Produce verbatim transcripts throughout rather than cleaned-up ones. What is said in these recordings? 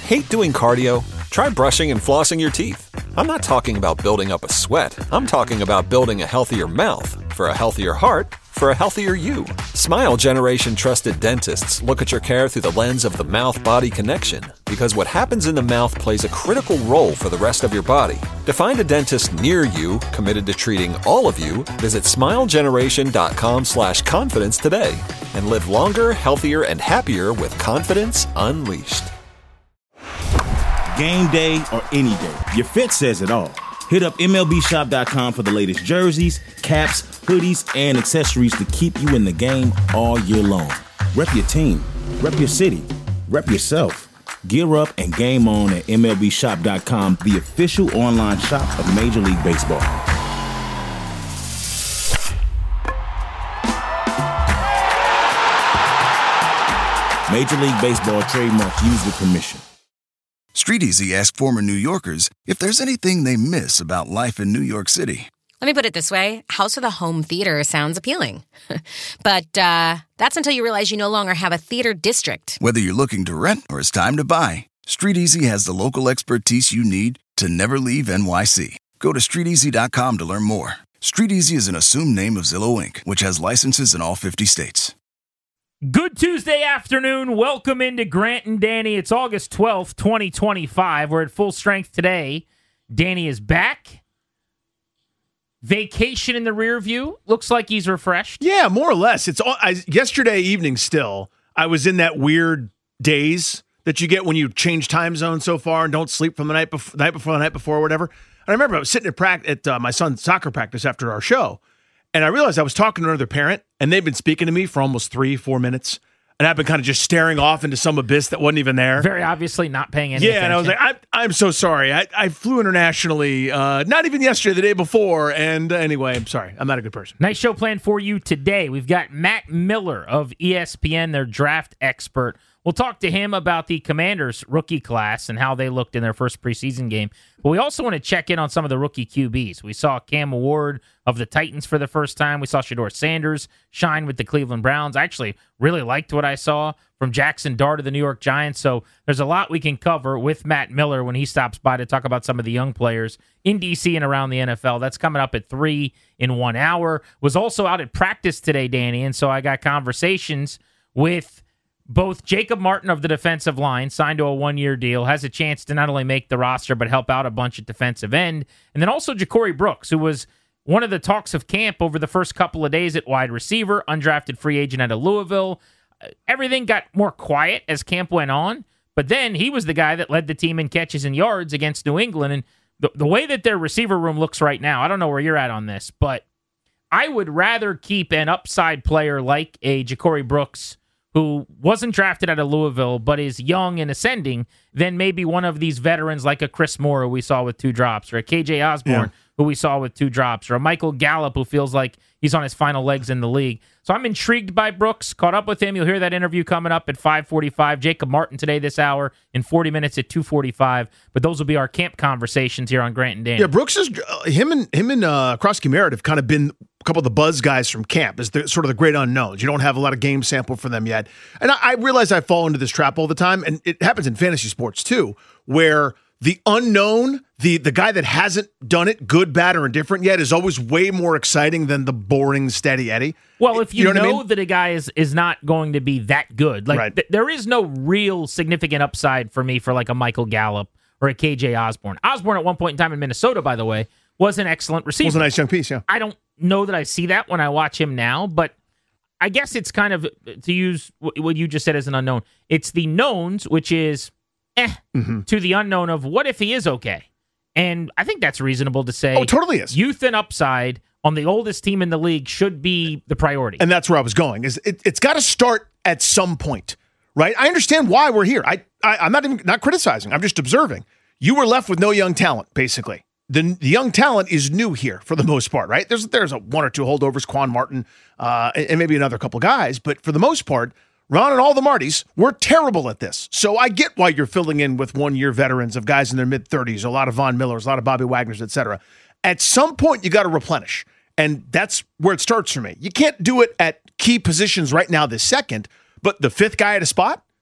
Hate doing cardio? Try brushing and flossing your teeth. I'm not talking about building up a sweat. I'm talking about building a healthier mouth for a healthier heart for a healthier you. Smile Generation trusted dentists look at your care through the lens of the mouth-body connection, because what happens in the mouth plays a critical role for the rest of your body. To find a dentist near you committed to treating all of you, visit smilegeneration.com slash confidence today and live longer, healthier, and happier with confidence unleashed. Game day or any day, your fit says it all. Hit up M L B shop dot com for the latest jerseys, caps, hoodies, and accessories to keep you in the game all year long. Rep your team, rep your city, rep yourself. Gear up and game on at M L B shop dot com, the official online shop of Major League Baseball. Major League Baseball trademark used with permission. StreetEasy asked former New Yorkers if there's anything they miss about life in New York City. Let me put it this way. House with a home theater sounds appealing. But uh, that's until you realize you no longer have a theater district. Whether you're looking to rent or it's time to buy, StreetEasy has the local expertise you need to never leave N Y C. Go to street easy dot com to learn more. StreetEasy is an assumed name of Zillow Incorporated, which has licenses in all fifty states. Good Tuesday afternoon. Welcome into Grant and Danny. It's August twelfth, twenty twenty-five. We're at full strength today. Danny is back. Vacation in the rear view. Looks like he's refreshed. Yeah, more or less. It's all, I, yesterday evening still, I was in that weird daze that you get when you change time zone so far and don't sleep from the night before, the night before, the night before, or whatever. And I remember I was sitting at, pract- at uh, my son's soccer practice after our show, and I realized I was talking to another parent, and they've been speaking to me for almost three, four minutes. And I've been kind of just staring off into some abyss that wasn't even there. Very obviously not paying any yeah, attention. and I was like, I, I'm so sorry. I, I flew internationally, uh, not even yesterday, the day before. And uh, anyway, I'm sorry. I'm not a good person. Nice show planned for you today. We've got Matt Miller of E S P N, their draft expert. We'll talk to him about the Commanders rookie class and how they looked in their first preseason game. But we also want to check in on some of the rookie Q Bs. We saw Cam Ward of the Titans for the first time. We saw Shedeur Sanders shine with the Cleveland Browns. I actually really liked what I saw from Jackson Dart of the New York Giants. So there's a lot we can cover with Matt Miller when he stops by to talk about some of the young players in D C and around the N F L. That's coming up at three in one hour. Was also out at practice today, Danny, and so I got conversations with both Jacob Martin of the defensive line, signed to a one-year deal, has a chance to not only make the roster but help out a bunch at defensive end. And then also Ja'Cory Brooks, who was one of the talks of camp over the first couple of days at wide receiver, undrafted free agent out of Louisville. Everything got more quiet as camp went on, but then he was the guy that led the team in catches and yards against New England. And the, the way that their receiver room looks right now, I don't know where you're at on this, but I would rather keep an upside player like a Ja'Cory Brooks who wasn't drafted out of Louisville but is young and ascending, than maybe one of these veterans like a Chris Moore who we saw with two drops, or a K J Osborne yeah. who we saw with two drops, or a Michael Gallup who feels like he's on his final legs in the league. So I'm intrigued by Brooks, caught up with him. You'll hear that interview coming up at five forty-five. Jacob Martin today this hour, in forty minutes at two forty-five. But those will be our camp conversations here on Grant and Dan. Yeah, Brooks is uh, him and him and uh, Krosky Merritt have kind of been a couple of the buzz guys from camp, as the, sort of the great unknowns. You don't have a lot of game sample for them yet. And I, I realize I fall into this trap all the time, and it happens in fantasy sports too, where the unknown, the the guy that hasn't done it, good, bad, or indifferent yet, is always way more exciting than the boring steady Eddie. Well, if you, you know, know I mean? that a guy is, is not going to be that good, like right. th- there is no real significant upside for me for like a Michael Gallup or a K J Osborne. Osborne at one point in time in Minnesota, by the way, was an excellent receiver. Was a nice young piece, yeah. I don't know that I see that when I watch him now, but I guess it's kind of, to use what you just said as an unknown, it's the knowns, which is eh, mm-hmm. to the unknown of what if he is okay. And I think that's reasonable to say. Oh, it totally is. Youth and upside on the oldest team in the league should be the priority. And that's where I was going. Is it, it's got to start at some point, right? I understand why we're here. I, I I'm not even not criticizing. I'm just observing. You were left with no young talent, basically. The, the young talent is new here for the most part, right? There's there's a one or two holdovers, Quan Martin, uh, and, and maybe another couple guys, but for the most part, Ron and all the Martys were terrible at this. So I get why you're filling in with one-year veterans of guys in their mid-thirties, a lot of Von Millers, a lot of Bobby Wagners, et cetera. At some point, you got to replenish, and that's where it starts for me. You can't do it at key positions right now this second, but the fifth guy at a spot,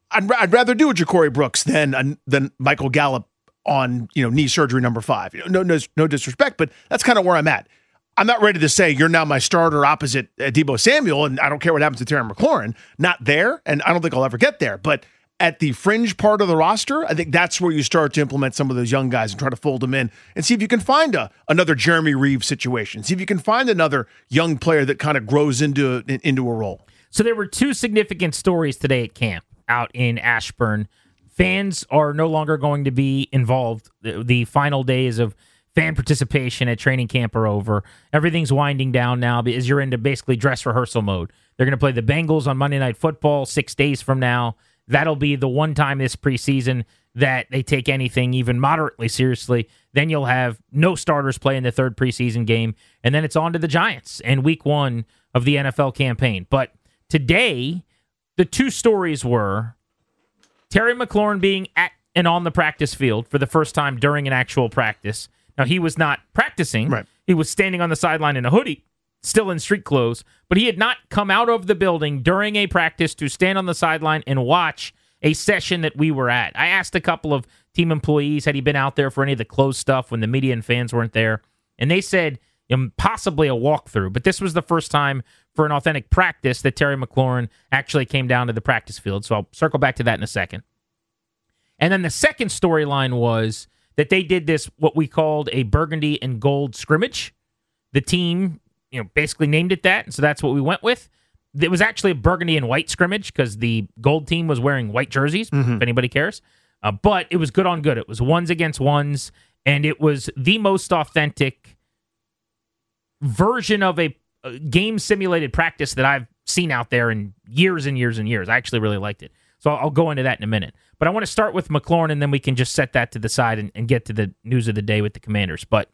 I'd, I'd rather do a Ja'Cory Brooks than than Michael Gallup on, you know, knee surgery number five. You know, no, no, no disrespect, but that's kind of where I'm at. I'm not ready to say you're now my starter opposite uh, Deebo Samuel, and I don't care what happens to Terry McLaurin. Not there, and I don't think I'll ever get there. But at the fringe part of the roster, I think that's where you start to implement some of those young guys and try to fold them in and see if you can find a another Jeremy Reeves situation. See if you can find another young player that kind of grows into into a role. So there were two significant stories today at camp out in Ashburn. Fans are no longer going to be involved. The, the final days of fan participation at training camp are over. Everything's winding down now because you're into basically dress rehearsal mode. They're going to play the Bengals on Monday Night Football six days from now. That'll be the one time this preseason that they take anything even moderately seriously. Then you'll have no starters play in the third preseason game, and then it's on to the Giants and week one of the N F L campaign. But today, the two stories were Terry McLaurin being at and on the practice field for the first time during an actual practice. Now, he was not practicing. Right. He was standing on the sideline in a hoodie, still in street clothes, but he had not come out of the building during a practice to stand on the sideline and watch a session that we were at. I asked a couple of team employees, had he been out there for any of the closed stuff when the media and fans weren't there, and they said um, possibly a walkthrough, but this was the first time for an authentic practice that Terry McLaurin actually came down to the practice field, so I'll circle back to that in a second. And then the second storyline was that they did this, what we called a burgundy and gold scrimmage. The team, you know, basically named it that, and so that's what we went with. It was actually a burgundy and white scrimmage because the gold team was wearing white jerseys, mm-hmm. if anybody cares. Uh, but it was good on good. It was ones against ones, and it was the most authentic version of a, a game-simulated practice that I've seen out there in years and years and years. I actually really liked it. So I'll go into that in a minute. But I want to start with McLaurin, and then we can just set that to the side and, and get to the news of the day with the Commanders. But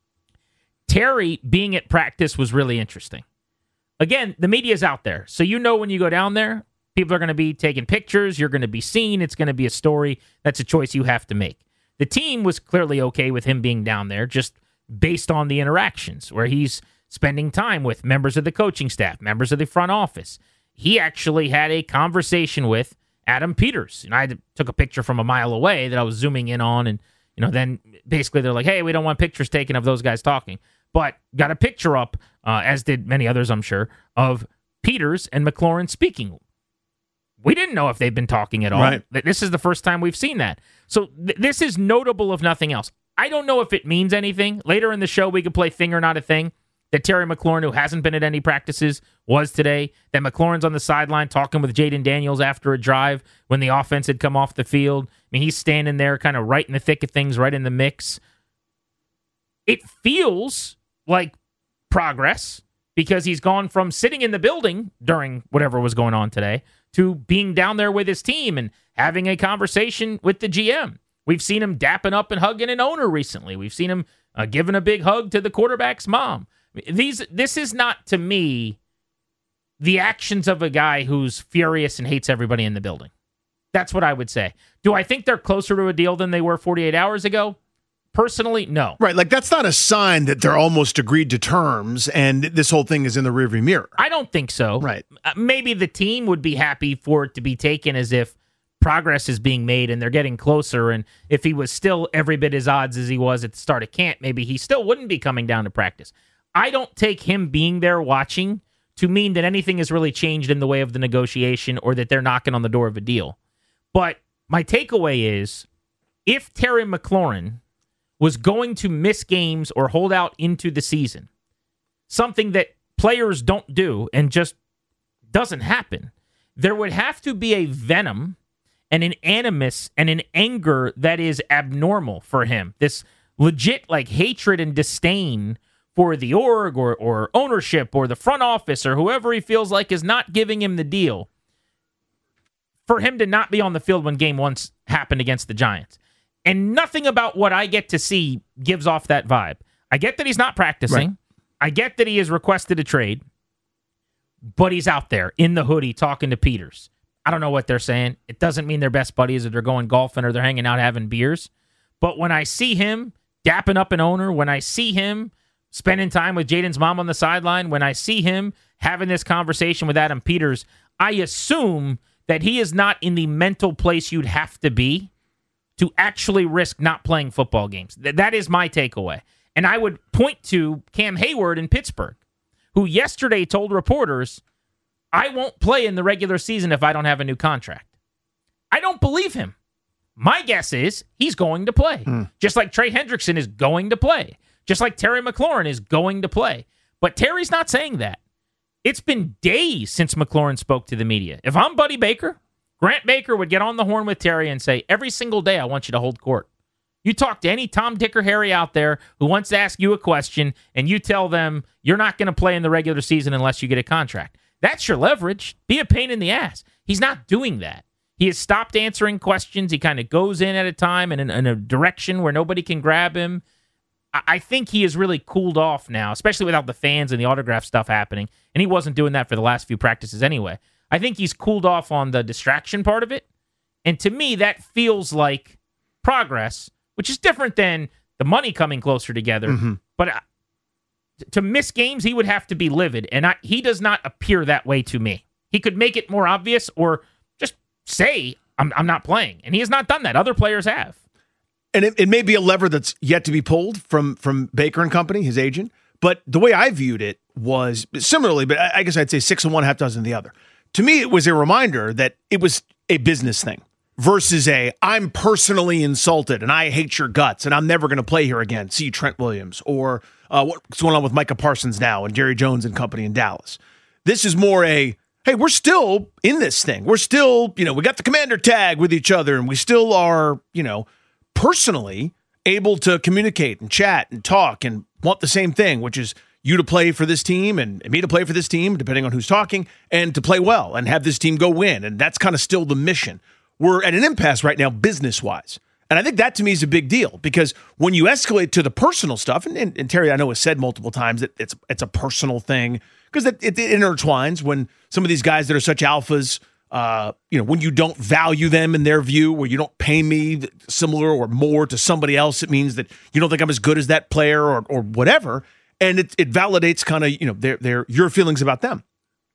Terry being at practice was really interesting. Again, the media's out there. So you know when you go down there, people are going to be taking pictures. You're going to be seen. It's going to be a story. That's a choice you have to make. The team was clearly okay with him being down there just based on the interactions where he's spending time with members of the coaching staff, members of the front office. He actually had a conversation with Adam Peters. And I took a picture from a mile away that I was zooming in on. And, you know, then basically they're like, hey, we don't want pictures taken of those guys talking. But got a picture up, uh, as did many others, I'm sure, of Peters and McLaurin speaking. We didn't know if they've been talking at all. Right. This is the first time we've seen that. So th- this is notable, if nothing else. I don't know if it means anything. Later in the show, we could play Thing or Not a Thing. That Terry McLaurin, who hasn't been at any practices, was today. That McLaurin's on the sideline talking with Jaden Daniels after a drive when the offense had come off the field. I mean, he's standing there kind of right in the thick of things, right in the mix. It feels like progress because he's gone from sitting in the building during whatever was going on today to being down there with his team and having a conversation with the G M. We've seen him dapping up and hugging an owner recently. We've seen him uh, giving a big hug to the quarterback's mom. These, this is not, to me, the actions of a guy who's furious and hates everybody in the building. That's what I would say. Do I think they're closer to a deal than they were forty-eight hours ago? Personally, no. Right, like that's not a sign that they're almost agreed to terms and this whole thing is in the rearview mirror. I don't think so. Right. Uh, maybe the team would be happy for it to be taken as if progress is being made and they're getting closer, and if he was still every bit as odds as he was at the start of camp, maybe he still wouldn't be coming down to practice. I don't take him being there watching to mean that anything has really changed in the way of the negotiation or that they're knocking on the door of a deal. But my takeaway is, if Terry McLaurin was going to miss games or hold out into the season, something that players don't do and just doesn't happen, there would have to be a venom and an animus and an anger that is abnormal for him. This legit like hatred and disdain for the org or, or ownership or the front office or whoever he feels like is not giving him the deal, for him to not be on the field when game one happened against the Giants. And nothing about what I get to see gives off that vibe. I get that he's not practicing. Right. I get that he has requested a trade, but he's out there in the hoodie talking to Peters. I don't know what they're saying. It doesn't mean they're best buddies or they're going golfing or they're hanging out having beers. But when I see him dapping up an owner, when I see him spending time with Jaden's mom on the sideline, when I see him having this conversation with Adam Peters, I assume that he is not in the mental place you'd have to be to actually risk not playing football games. Th- that is my takeaway. And I would point to Cam Hayward in Pittsburgh, who yesterday told reporters, I won't play in the regular season if I don't have a new contract. I don't believe him. My guess is he's going to play. Mm. Just like Trey Hendrickson is going to play. Just like Terry McLaurin is going to play. But Terry's not saying that. It's been days since McLaurin spoke to the media. If I'm Buddy Baker, Grant Baker would get on the horn with Terry and say, every single day I want you to hold court. You talk to any Tom, Dick, or Harry out there who wants to ask you a question, and you tell them you're not going to play in the regular season unless you get a contract. That's your leverage. Be a pain in the ass. He's not doing that. He has stopped answering questions. He kind of goes in at a time and in, in a direction where nobody can grab him. I, I think he has really cooled off now, especially without the fans and the autograph stuff happening. And he wasn't doing that for the last few practices anyway. I think he's cooled off on the distraction part of it. And to me, that feels like progress, which is different than the money coming closer together. Mm-hmm. But uh, to miss games, he would have to be livid. And I, he does not appear that way to me. He could make it more obvious or just say, I'm, I'm not playing. And he has not done that. Other players have. And it, it may be a lever that's yet to be pulled from, from Baker and Company, his agent. But the way I viewed it was similarly, but I, I guess I'd say six and one, half dozen the other. To me, it was a reminder that it was a business thing versus a, I'm personally insulted and I hate your guts and I'm never going to play here again. See Trent Williams or uh, what's going on with Micah Parsons now and Jerry Jones and company in Dallas. This is more a, hey, we're still in this thing. We're still, you know, we got the commander tag with each other and we still are, you know, personally able to communicate and chat and talk and want the same thing, which is you to play for this team and me to play for this team, depending on who's talking, and to play well and have this team go win. And that's kind of still the mission. We're at an impasse right now, business-wise. And I think that to me is a big deal because when you escalate to the personal stuff, and, and, and Terry, I know has said multiple times that it's it's a personal thing because it, it, it intertwines when some of these guys that are such alphas, uh, you know, when you don't value them in their view, where you don't pay me similar or more to somebody else, it means that you don't think I'm as good as that player or or whatever. And it it validates kind of, you know, their their your feelings about them.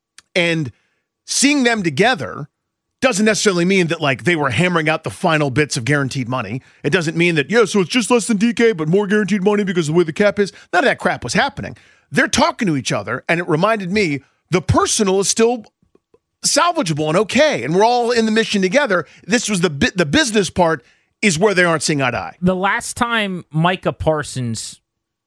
And seeing them together doesn't necessarily mean that like they were hammering out the final bits of guaranteed money. It doesn't mean that, yeah, so it's just less than D K, but more guaranteed money because of the way the cap is. None of that crap was happening. They're talking to each other, and it reminded me the personal is still salvageable and okay, and we're all in the mission together. This was the bi- the business part is where they aren't seeing eye to eye. The last time Micah Parsons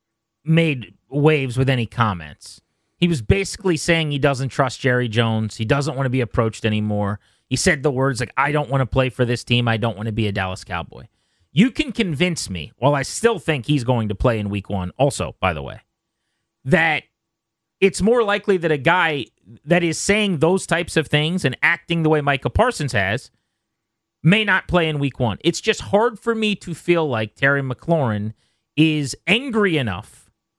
made waves with any comments, he was basically saying he doesn't trust Jerry Jones. He doesn't want to be approached anymore. He said the words like, I don't want to play for this team. I don't want to be a Dallas Cowboy. You can convince me, while I still think he's going to play in week one, also, by the way, that it's more likely that a guy that is saying those types of things and acting the way Micah Parsons has may not play in week one. It's just hard for me to feel like Terry McLaurin is angry enough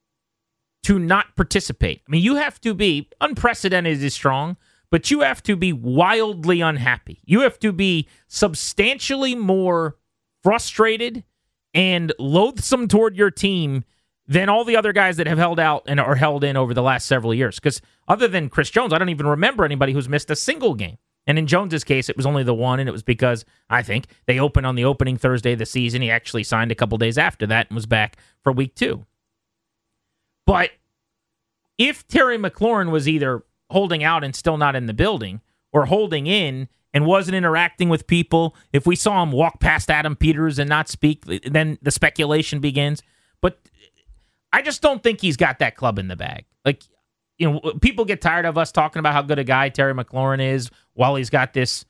to not participate. I mean, you have to be, unprecedented is strong, but you have to be wildly unhappy. You have to be substantially more frustrated and loathsome toward your team than all the other guys that have held out and are held in over the last several years. Because other than Chris Jones, I don't even remember anybody who's missed a single game. And in Jones's case, it was only the one, and it was because, I think, they opened on the opening Thursday of the season. He actually signed a couple days after that and was back for week two. But if Terry McLaurin was either holding out and still not in the building or holding in and wasn't interacting with people, if we saw him walk past Adam Peters and not speak, then the speculation begins. But I just don't think he's got that club in the bag. Like, you know, people get tired of us talking about how good a guy Terry McLaurin is while he's got this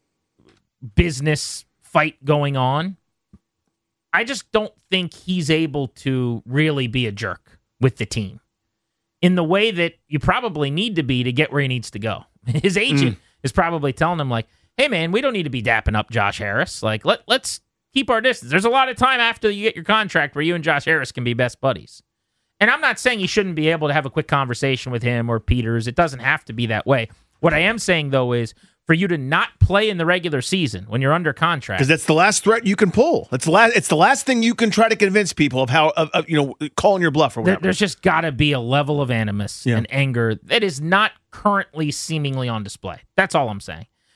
business fight going on. I just don't think he's able to really be a jerk with the team in the way that you probably need to be to get where he needs to go. His agent mm. is probably telling him, like, hey, man, we don't need to be dapping up Josh Harris. Like, let, let's keep our distance. There's a lot of time after you get your contract where you and Josh Harris can be best buddies. And I'm not saying you shouldn't be able to have a quick conversation with him or Peters. It doesn't have to be that way. What I am saying, though, is for you to not play in the regular season when you're under contract. Because that's the last threat you can pull. That's the last, it's the last thing you can try to convince people of how, of, of, you know, calling your bluff or whatever. There, there's just got to be a level of animus yeah. and anger that is not currently seemingly on display. That's all I'm saying.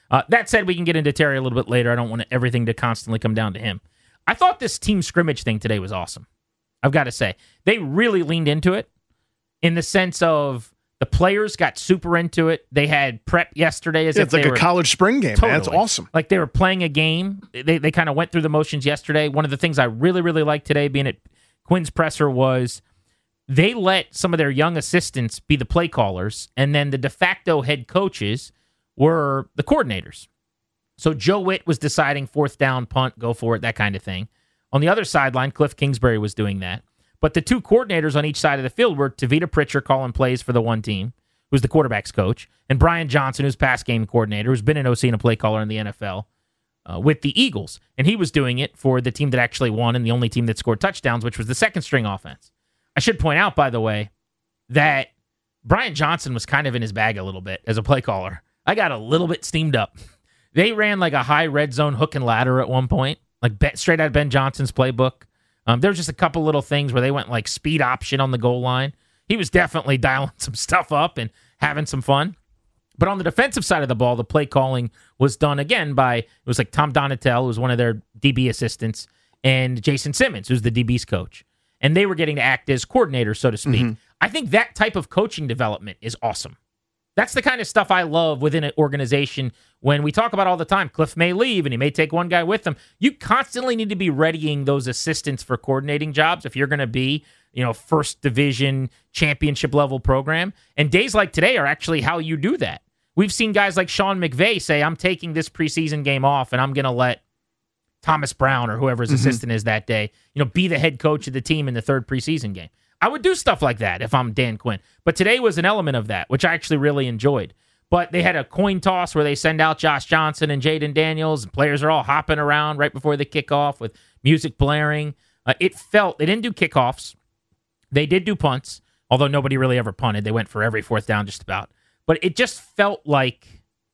Uh, that said, we can get into Terry a little bit later. I don't want everything to constantly come down to him. I thought this team scrimmage thing today was awesome. I've got to say. They really leaned into it in the sense of the players got super into it. They had prep yesterday as yeah, if it's like they a were, college spring game. totally, Man. That's awesome. Like they were playing a game. They they kind of went through the motions yesterday. One of the things I really, really liked today being at Quinn's presser was they let some of their young assistants be the play callers, and then the de facto head coaches were the coordinators. So Joe Witt was deciding fourth down, punt, go for it, that kind of thing. On the other sideline, Cliff Kingsbury was doing that. But the two coordinators on each side of the field were Tavita Pritchard calling plays for the one team, who's the quarterback's coach, and Brian Johnson, who's pass game coordinator, who's been an O C and a play caller in the N F L uh, with the Eagles. And he was doing it for the team that actually won and the only team that scored touchdowns, which was the second string offense. I should point out, by the way, that Brian Johnson was kind of in his bag a little bit as a play caller. I got a little bit steamed up. They ran like a high red zone hook and ladder at one point, like straight out of Ben Johnson's playbook. Um, there was just a couple little things where they went like speed option on the goal line. He was definitely dialing some stuff up and having some fun. But on the defensive side of the ball, the play calling was done again by, it was like Tom Donatel, who was one of their D B assistants, and Jason Simmons, who's the D B's coach. And they were getting to act as coordinators, so to speak. Mm-hmm. I think that type of coaching development is awesome. That's the kind of stuff I love within an organization. When we talk about all the time, Cliff may leave and he may take one guy with him. You constantly need to be readying those assistants for coordinating jobs if you're going to be, you know, first division championship level program. And days like today are actually how you do that. We've seen guys like Sean McVay say, I'm taking this preseason game off and I'm going to let Thomas Brown or whoever his mm-hmm. assistant is that day, you know, be the head coach of the team in the third preseason game. I would do stuff like that if I'm Dan Quinn. But today was an element of that, which I actually really enjoyed. But they had a coin toss where they send out Josh Johnson and Jaden Daniels, and players are all hopping around right before the kickoff with music blaring. Uh, it felt, they didn't do kickoffs. They did do punts, although nobody really ever punted. They went for every fourth down just about. But it just felt like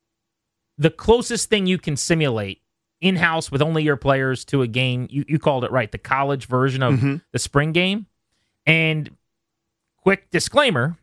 the closest thing you can simulate in-house with only your players to a game. You, you called it right, the college version of mm-hmm. the spring game. And quick disclaimer,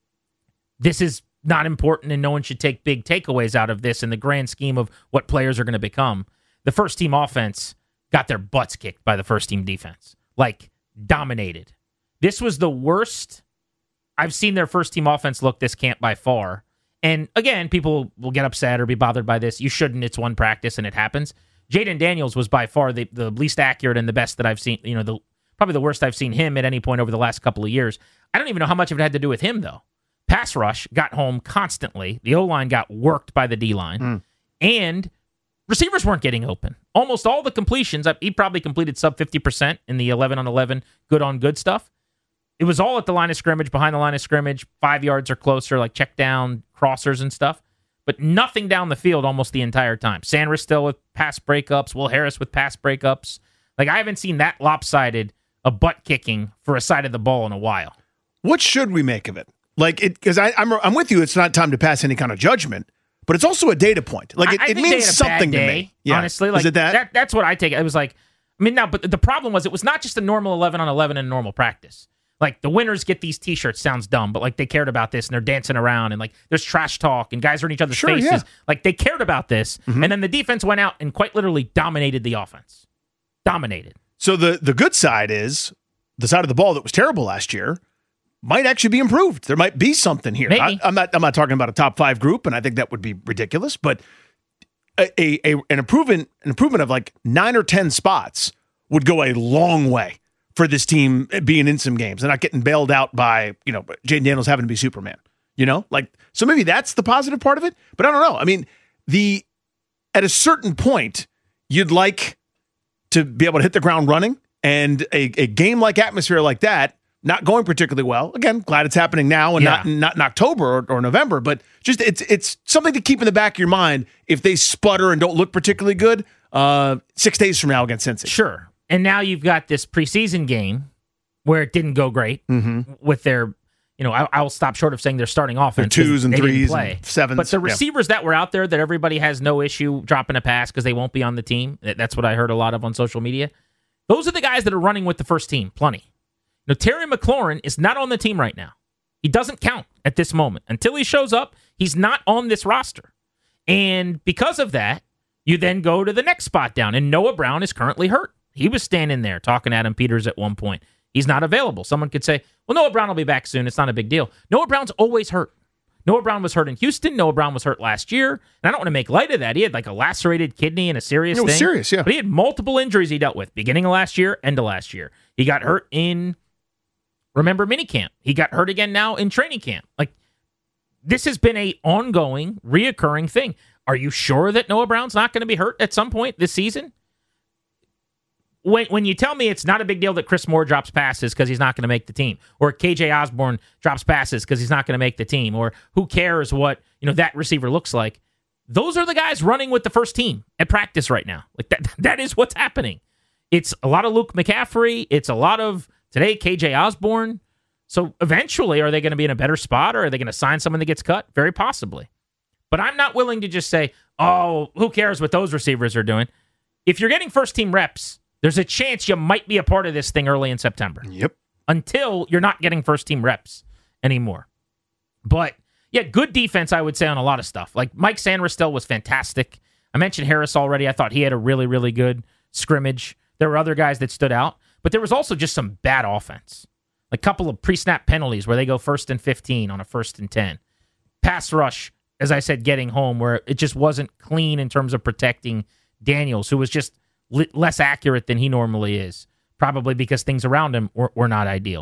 this is not important and no one should take big takeaways out of this in the grand scheme of what players are going to become. The first team offense got their butts kicked by the first team defense. Like, dominated. This was the worst I've seen their first team offense look this camp by far. And again, people will get upset or be bothered by this. You shouldn't. It's one practice and it happens. Jaden Daniels was by far the, the least accurate and the best that I've seen, you know, the probably the worst I've seen him at any point over the last couple of years. I don't even know how much of it had to do with him, though. Pass rush got home constantly. The O-line got worked by the D-line. Mm. And receivers weren't getting open. Almost all the completions, he probably completed sub fifty percent in the eleven on eleven good-on-good stuff. It was all at the line of scrimmage, behind the line of scrimmage, five yards or closer, like check down, crossers and stuff. But nothing down the field almost the entire time. Sanders still with pass breakups. Will Harris with pass breakups. Like, I haven't seen that lopsided a butt kicking for a side of the ball in a while. What should we make of it? Like, it because I'm I'm with you. It's not time to pass any kind of judgment, but it's also a data point. Like, it, I, I it means something day, to me. Yeah. Honestly, like is it that? that? That's what I take. It was like, I mean, now, but the problem was it was not just a normal eleven on eleven in normal practice. Like, the winners get these T-shirts. Sounds dumb, but like they cared about this and they're dancing around and like there's trash talk and guys are in each other's sure, faces. Yeah. Like, they cared about this, mm-hmm. and then the defense went out and quite literally dominated the offense. Dominated. So the the good side is, the side of the ball that was terrible last year might actually be improved. There might be something here. I, I'm not. I'm not talking about a top five group, and I think that would be ridiculous. But a, a, a an improvement, an improvement of like nine or ten spots would go a long way for this team being in some games and not getting bailed out by, you know, Jaden Daniels having to be Superman. You know, like, so maybe that's the positive part of it. But I don't know. I mean, the at a certain point, you'd like to be able to hit the ground running. And a, a game-like atmosphere like that, not going particularly well. Again, glad it's happening now and yeah. not, not in October or, or November, but just it's it's something to keep in the back of your mind if they sputter and don't look particularly good uh, six days from now against Cincy. Sure. And now you've got this preseason game where it didn't go great mm-hmm. with their, you know, I, I'll stop short of saying they're starting offense. Their twos and threes and sevens. But the receivers yeah. that were out there that everybody has no issue dropping a pass because they won't be on the team, that's what I heard a lot of on social media. Those are the guys that are running with the first team, plenty. Now, Terry McLaurin is not on the team right now. He doesn't count at this moment. Until he shows up, he's not on this roster. And because of that, you then go to the next spot down, and Noah Brown is currently hurt. He was standing there talking to Adam Peters at one point. He's not available. Someone could say, well, Noah Brown will be back soon. It's not a big deal. Noah Brown's always hurt. Noah Brown was hurt in Houston. Noah Brown was hurt last year. And I don't want to make light of that. He had like a lacerated kidney and a serious it was thing. serious, yeah. But he had multiple injuries he dealt with, beginning of last year, end of last year. He got hurt in, remember, minicamp. He got hurt again now in training camp. Like, this has been a ongoing, reoccurring thing. Are you sure that Noah Brown's not going to be hurt at some point this season? When when you tell me it's not a big deal that Chris Moore drops passes because he's not going to make the team, or K J Osborne drops passes because he's not going to make the team, or who cares what, you know, that receiver looks like, those are the guys running with the first team at practice right now. Like that that is what's happening. It's a lot of Luke McCaffrey. It's a lot of today K J Osborne. So eventually, are they going to be in a better spot, or are they going to sign someone that gets cut? Very possibly. But I'm not willing to just say, oh, who cares what those receivers are doing? If you're getting first team reps, there's a chance you might be a part of this thing early in September. Yep. Until you're not getting first team reps anymore. But yeah, good defense, I would say, on a lot of stuff. Like Mike Sanderstel was fantastic. I mentioned Harris already. I thought he had a really, really good scrimmage. There were other guys that stood out, but there was also just some bad offense. A couple of pre-snap penalties where they go first and fifteen on a first and ten. Pass rush, as I said, getting home where it just wasn't clean in terms of protecting Daniels, who was just less accurate than he normally is, probably because things around him were, were not ideal.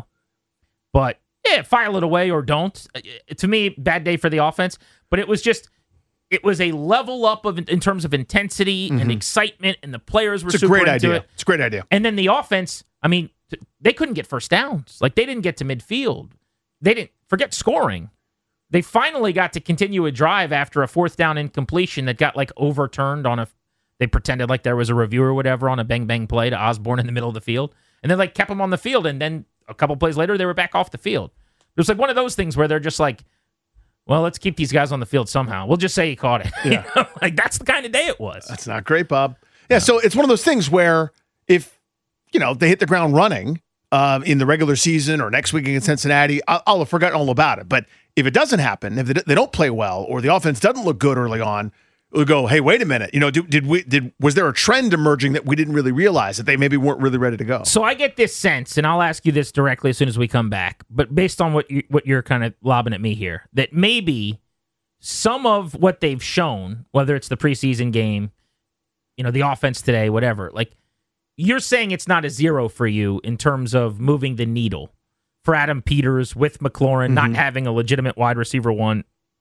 But, yeah, file it away or don't. To me, bad day for the offense, but it was just, it was a level up of in terms of intensity mm-hmm. and excitement, and the players were it's super a great into idea. it. It's a great idea. And then the offense, I mean, they couldn't get first downs. Like, they didn't get to midfield. They didn't, forget scoring. They finally got to continue a drive after a fourth down incompletion that got, like, overturned on a, they pretended like there was a review or whatever on a bang-bang play to Osborne in the middle of the field. And then, like, kept him on the field, and then a couple plays later, they were back off the field. It was like one of those things where they're just like, well, let's keep these guys on the field somehow. We'll just say he caught it. Yeah. You know? Like, that's the kind of day it was. That's not great, Bob. Yeah, no. So it's one of those things where if, you know, they hit the ground running um, in the regular season or next week against Cincinnati, I'll, I'll have forgotten all about it. But if it doesn't happen, if they don't play well or the offense doesn't look good early on, we'll go, hey, wait a minute. You know, did, did we did was there a trend emerging that we didn't really realize, that they maybe weren't really ready to go? So I get this sense, and I'll ask you this directly as soon as we come back, but based on what you what you're kind of lobbing at me here, that maybe some of what they've shown, whether it's the preseason game, you know, the offense today, whatever, like you're saying it's not a zero for you in terms of moving the needle for Adam Peters with McLaurin mm-hmm. not having a legitimate wide receiver one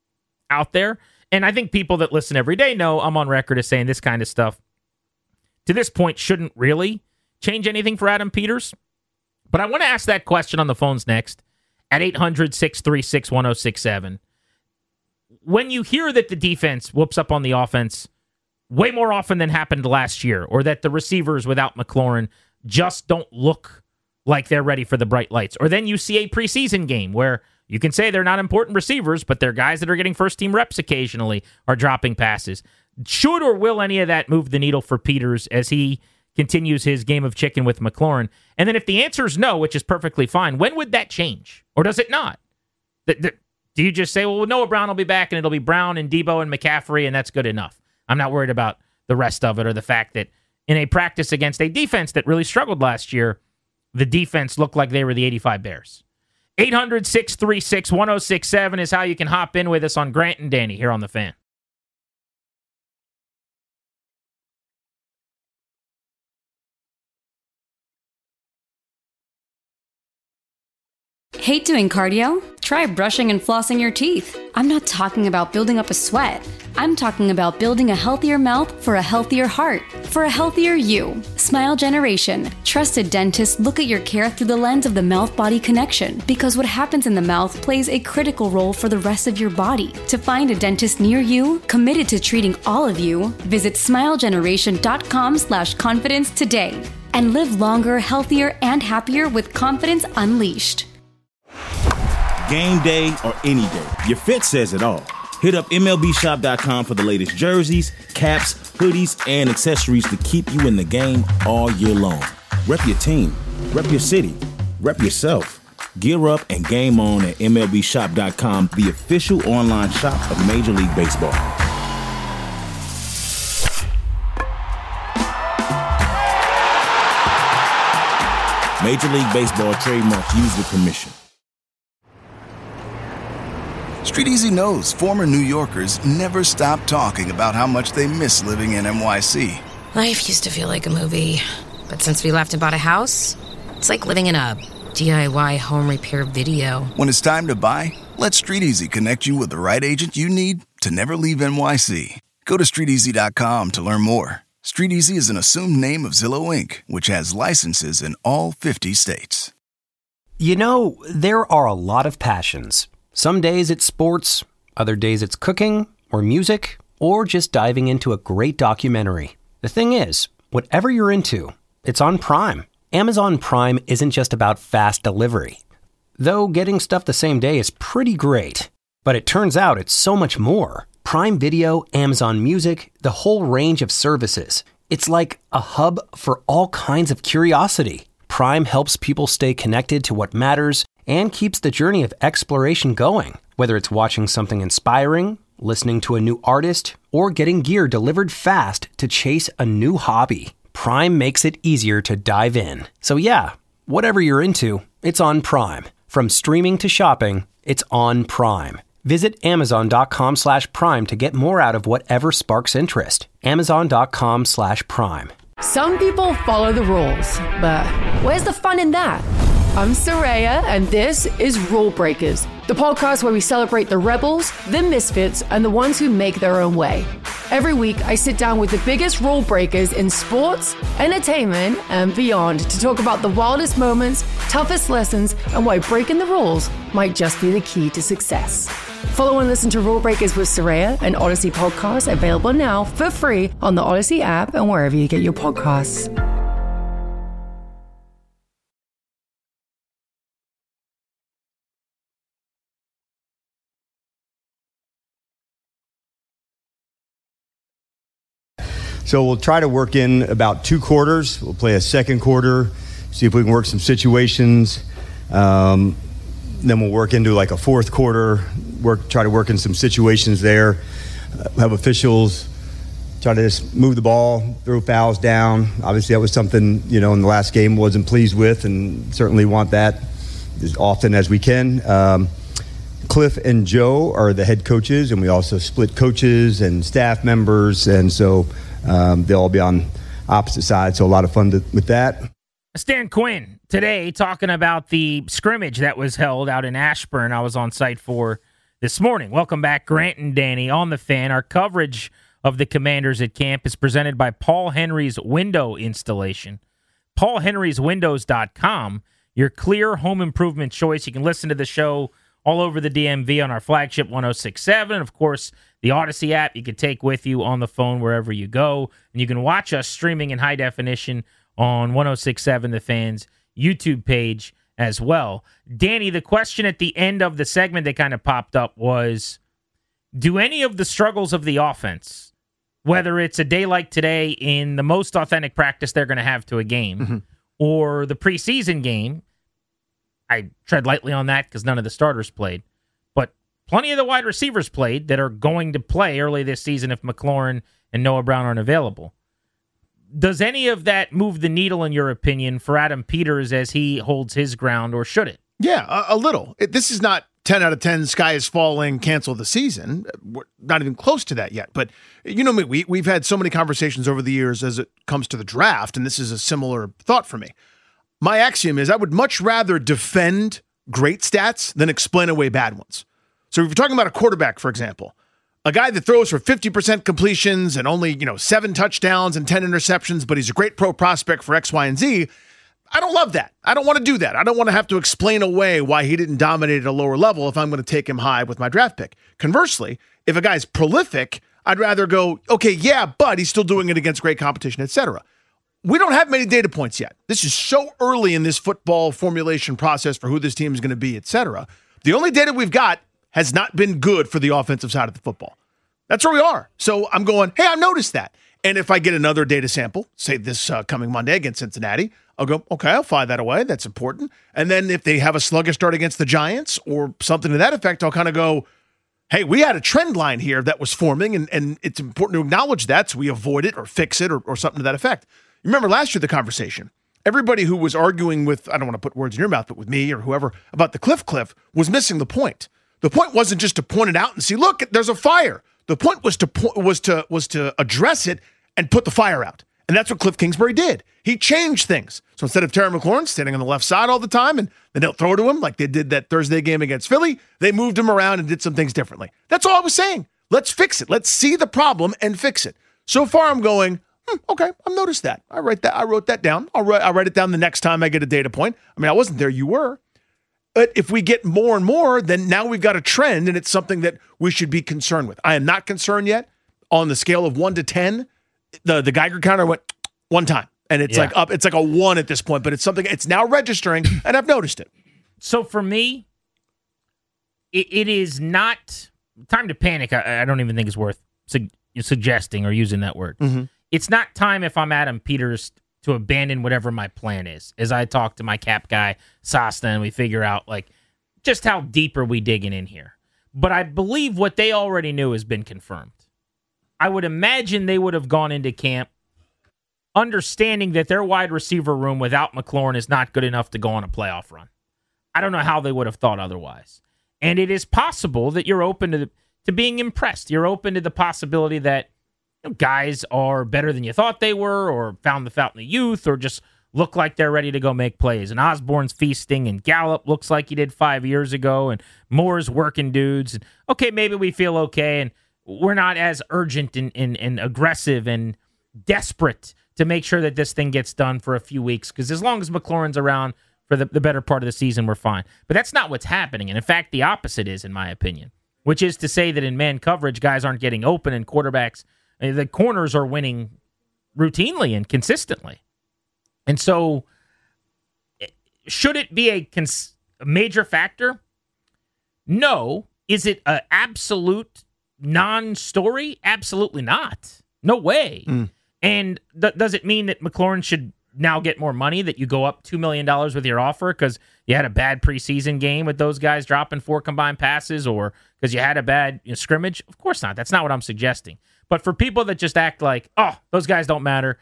out there. And I think people that listen every day know I'm on record as saying this kind of stuff, to this point, shouldn't really change anything for Adam Peters. But I want to ask that question on the phones next at eight hundred, six three six, one oh six seven. When you hear that the defense whoops up on the offense way more often than happened last year, or that the receivers without McLaurin just don't look like they're ready for the bright lights, or then you see a preseason game where you can say they're not important receivers, but they're guys that are getting first-team reps occasionally, are dropping passes. Should or will any of that move the needle for Peters as he continues his game of chicken with McLaurin? And then if the answer is no, which is perfectly fine, when would that change? Or does it not? Do you just say, well, Noah Brown will be back, and it'll be Brown and Debo and McCaffrey, and that's good enough? I'm not worried about the rest of it, or the fact that in a practice against a defense that really struggled last year, the defense looked like they were the eighty-five Bears. eight hundred, six three six, one oh six seven is how you can hop in with us on Grant and Danny here on The Fan. Hate doing cardio? Try brushing and flossing your teeth. I'm not talking about building up a sweat. I'm talking about building a healthier mouth for a healthier heart, for a healthier you. Smile Generation. Trusted dentists look at your care through the lens of the mouth-body connection, because what happens in the mouth plays a critical role for the rest of your body. To find a dentist near you, committed to treating all of you, visit smilegeneration.com slash confidence today and live longer, healthier, and happier with confidence unleashed. Game day or any day, your fit says it all. Hit up M L B shop dot com for the latest jerseys, caps, hoodies, and accessories to keep you in the game all year long. Rep your team, rep your city, rep yourself. Gear up and game on at M L B shop dot com, the official online shop of Major League Baseball. Major League Baseball trademarks used with permission. Street Easy knows former New Yorkers never stop talking about how much they miss living in N Y C. Life used to feel like a movie, but since we left and bought a house, it's like living in a D I Y home repair video. When it's time to buy, let Street Easy connect you with the right agent you need to never leave N Y C. Go to street easy dot com to learn more. Street Easy is an assumed name of Zillow Incorporated, which has licenses in all fifty states. You know, there are a lot of passions. Some days it's sports, other days it's cooking, or music, or just diving into a great documentary. The thing is, whatever you're into, it's on Prime. Amazon Prime isn't just about fast delivery. Though getting stuff the same day is pretty great. But it turns out it's so much more. Prime Video, Amazon Music, the whole range of services. It's like a hub for all kinds of curiosity. Prime helps people stay connected to what matters and keeps the journey of exploration going. Whether it's watching something inspiring, listening to a new artist, or getting gear delivered fast to chase a new hobby, Prime makes it easier to dive in. So yeah, whatever you're into, it's on Prime. From streaming to shopping, it's on Prime. Visit amazon.com slash prime to get more out of whatever sparks interest. Amazon.com slash prime. Some people follow the rules, but where's the fun in that? I'm Soraya, and this is Rule Breakers, the podcast where we celebrate the rebels, the misfits, and the ones who make their own way. Every week, I sit down with the biggest rule breakers in sports, entertainment, and beyond to talk about the wildest moments, toughest lessons, and why breaking the rules might just be the key to success. Follow and listen to Rule Breakers with Soraya, an Odyssey podcast available now for free on the Odyssey app and wherever you get your podcasts. So we'll try to work in about two quarters. We'll play a second quarter, see if we can work some situations. Um, then we'll work into like a fourth quarter, work try to work in some situations there. Uh, have officials try to just move the ball, throw fouls down. Obviously, that was something, you know, in the last game wasn't pleased with, and certainly want that as often as we can. Um, Cliff and Joe are the head coaches, and we also split coaches and staff members, and so Um, they'll all be on opposite sides, so a lot of fun to, with that. Stan Quinn today talking about the scrimmage that was held out in Ashburn I was on site for this morning. Welcome back, Grant and Danny on the Fan. Our coverage of the Commanders at camp is presented by Paul Henry's Window Installation. paul henrys windows dot com, your clear home improvement choice. You can listen to the show all over the D M V on our flagship one oh six point seven. Of course, the Odyssey app you can take with you on the phone wherever you go. And you can watch us streaming in high definition on one oh six point seven The Fan's YouTube page as well. Danny, the question at the end of the segment that kind of popped up was, do any of the struggles of the offense, whether it's a day like today in the most authentic practice they're going to have to a game, mm-hmm. or the preseason game, I tread lightly on that because none of the starters played, but plenty of the wide receivers played that are going to play early this season if McLaurin and Noah Brown aren't available. Does any of that move the needle, in your opinion, for Adam Peters as he holds his ground, or should it? Yeah, a, a little. It, this is not ten out of ten, sky is falling, cancel the season. We're not even close to that yet. But you know me, we, we've had so many conversations over the years as it comes to the draft, and this is a similar thought for me. My axiom is I would much rather defend great stats than explain away bad ones. So if you're talking about a quarterback, for example, a guy that throws for fifty percent completions and only, you know, seven touchdowns and ten interceptions, but he's a great pro prospect for X, Y, and Z, I don't love that. I don't want to do that. I don't want to have to explain away why he didn't dominate at a lower level if I'm going to take him high with my draft pick. Conversely, if a guy's prolific, I'd rather go, okay, yeah, but he's still doing it against great competition, et cetera. We don't have many data points yet. This is so early in this football formulation process for who this team is going to be, et cetera. The only data we've got has not been good for the offensive side of the football. That's where we are. So I'm going, hey, I've noticed that. And if I get another data sample, say this uh, coming Monday against Cincinnati, I'll go, okay, I'll file that away. That's important. And then if they have a sluggish start against the Giants or something to that effect, I'll kind of go, hey, we had a trend line here that was forming, and, and it's important to acknowledge that so we avoid it or fix it or, or something to that effect. Remember last year the conversation, everybody who was arguing with, I don't want to put words in your mouth, but with me or whoever about the cliff cliff was missing the point. The point wasn't just to point it out and see, look, there's a fire. The point was to po- was to was to address it and put the fire out. And that's what Cliff Kingsbury did. He changed things. So instead of Terry McLaurin standing on the left side all the time and then they'll throw to him like they did that Thursday game against Philly, they moved him around and did some things differently. That's all I was saying. Let's fix it. Let's see the problem and fix it. So far, I'm going, hmm, okay, I've noticed that. I write that. I wrote that down. I'll write, I'll write it down the next time I get a data point. I mean, I wasn't there. You were. But if we get more and more, then now we've got a trend, and it's something that we should be concerned with. I am not concerned yet. On the scale of one to ten, the, the Geiger counter went one time. And it's yeah. like up. It's like a one at this point, but it's something. It's now registering, and I've noticed it. So for me, it, it is not time to panic. I, I don't even think it's worth su- suggesting or using that word. Mm-hmm. It's not time if I'm Adam Peters to abandon whatever my plan is. As I talk to my cap guy Sasta, and we figure out like just how deep are we digging in here. But I believe what they already knew has been confirmed. I would imagine they would have gone into camp understanding that their wide receiver room without McLaurin is not good enough to go on a playoff run. I don't know how they would have thought otherwise. And it is possible that you're open to the, to being impressed. You're open to the possibility that you know, guys are better than you thought they were, or found the fountain of youth, or just look like they're ready to go make plays. And Osborne's feasting, and Gallup looks like he did five years ago, and Moore's working dudes. And okay, maybe we feel okay, and we're not as urgent and, and, and aggressive and desperate to make sure that this thing gets done for a few weeks, because as long as McLaurin's around for the, the better part of the season, we're fine. But that's not what's happening. And in fact, the opposite is, in my opinion, which is to say that in man coverage, guys aren't getting open, and quarterbacks, the corners are winning routinely and consistently. And so should it be a, cons- a major factor? No. Is it an absolute non-story? Absolutely not. No way. Mm. And th- does it mean that McLaurin should now get more money, that you go up two million dollars with your offer because you had a bad preseason game with those guys dropping four combined passes, or because you had a bad you know, scrimmage? Of course not. That's not what I'm suggesting. But for people that just act like, oh, those guys don't matter,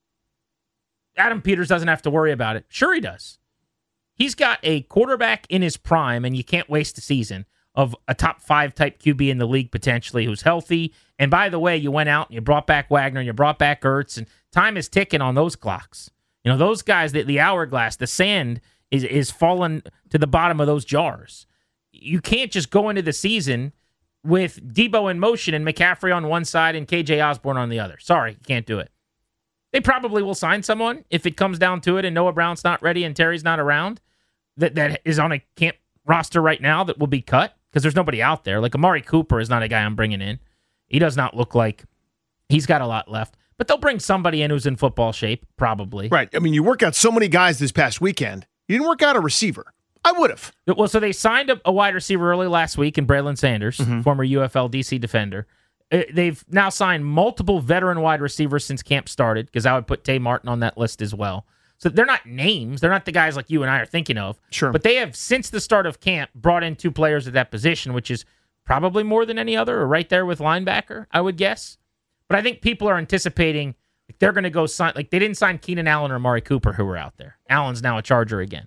Adam Peters doesn't have to worry about it. Sure he does. He's got a quarterback in his prime, and you can't waste a season of a top five type Q B in the league potentially who's healthy. And by the way, you went out and you brought back Wagner and you brought back Ertz, and time is ticking on those clocks. You know, those guys, the, the hourglass, the sand is, is falling to the bottom of those jars. You can't just go into the season with Debo in motion and McCaffrey on one side and K J Osborne on the other. Sorry, you can't do it. They probably will sign someone if it comes down to it and Noah Brown's not ready and Terry's not around that, that is on a camp roster right now that will be cut because there's nobody out there. Like Amari Cooper is not a guy I'm bringing in. He does not look like he's got a lot left. But they'll bring somebody in who's in football shape, probably. Right. I mean, you work out so many guys this past weekend. You didn't work out a receiver. I would have. Well, so they signed a, a wide receiver early last week in Braylon Sanders, mm-hmm. former U F L D C defender. They've now signed multiple veteran wide receivers since camp started, because I would put Tay Martin on that list as well. So they're not names. They're not the guys like you and I are thinking of. Sure. But they have, since the start of camp, brought in two players at that position, which is probably more than any other, or right there with linebacker, I would guess. But I think people are anticipating like they're going to go sign, like they didn't sign Keenan Allen or Amari Cooper, who were out there. Allen's now a Charger again.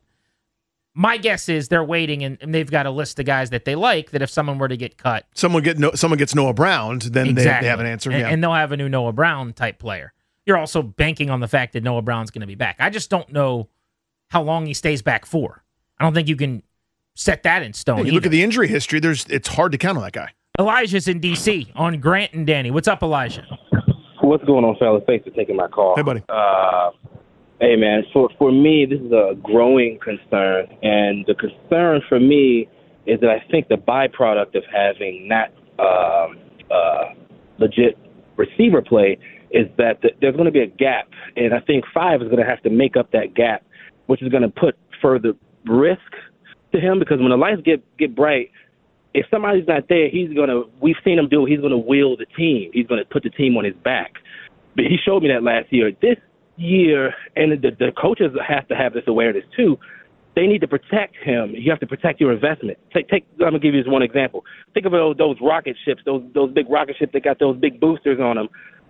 My guess is they're waiting, and, and they've got a list of guys that they like, that if someone were to get cut, someone get no, someone gets Noah Brown, then exactly. they, they have an answer. And, yeah. and they'll have a new Noah Brown type player. You're also banking on the fact that Noah Brown's going to be back. I just don't know how long he stays back for. I don't think you can set that in stone. Yeah, you either. Look at the injury history. There's it's hard to count on that guy. Elijah's in D C on Grant and Danny. What's up, Elijah? What's going on, fellas? Thanks for taking my call. Hey, buddy. Uh, hey, man. For for me, this is a growing concern, and the concern for me is that I think the byproduct of having not um, uh, legit receiver play is that th- there's going to be a gap, and I think Five is going to have to make up that gap, which is going to put further risk to him, because when the lights get get bright, if somebody's not there, he's going to, we've seen him do, he's going to wheel the team. He's going to put the team on his back. But he showed me that last year. This year, and the, the coaches have to have this awareness too, they need to protect him. You have to protect your investment. Take, take. I'm going to give you just one example. Think of those, those rocket ships, those those big rocket ships that got those big boosters on them.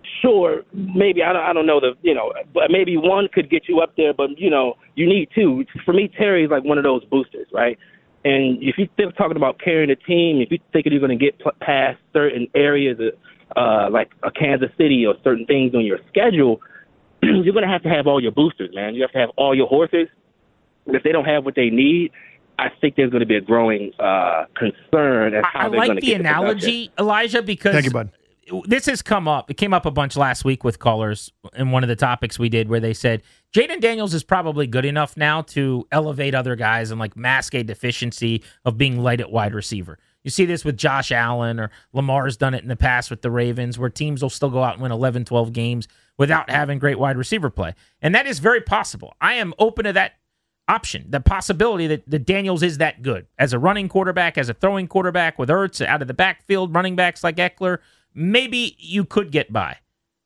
sure, maybe I don't, I don't know the you know, but maybe one could get you up there, but you know, you need two. For me, Terry is like one of those boosters, right? And if you're still talking about carrying a team, if you think you're going to get past certain areas, uh, like a Kansas City or certain things on your schedule, you're going to have to have all your boosters, man. You have to have all your horses. If they don't have what they need, I think there's going to be a growing uh, concern as how I they're like going to the get the analogy, Elijah, because Thank you, bud. this has come up. It came up a bunch last week with callers in one of the topics we did where they said Jayden Daniels is probably good enough now to elevate other guys and like mask a deficiency of being light at wide receiver. You see this with Josh Allen, or Lamar's done it in the past with the Ravens, where teams will still go out and win eleven, twelve games without having great wide receiver play. And that is very possible. I am open to that option, the possibility that, that Daniels is that good as a running quarterback, as a throwing quarterback with Ertz out of the backfield, running backs like Eckler. Maybe you could get by.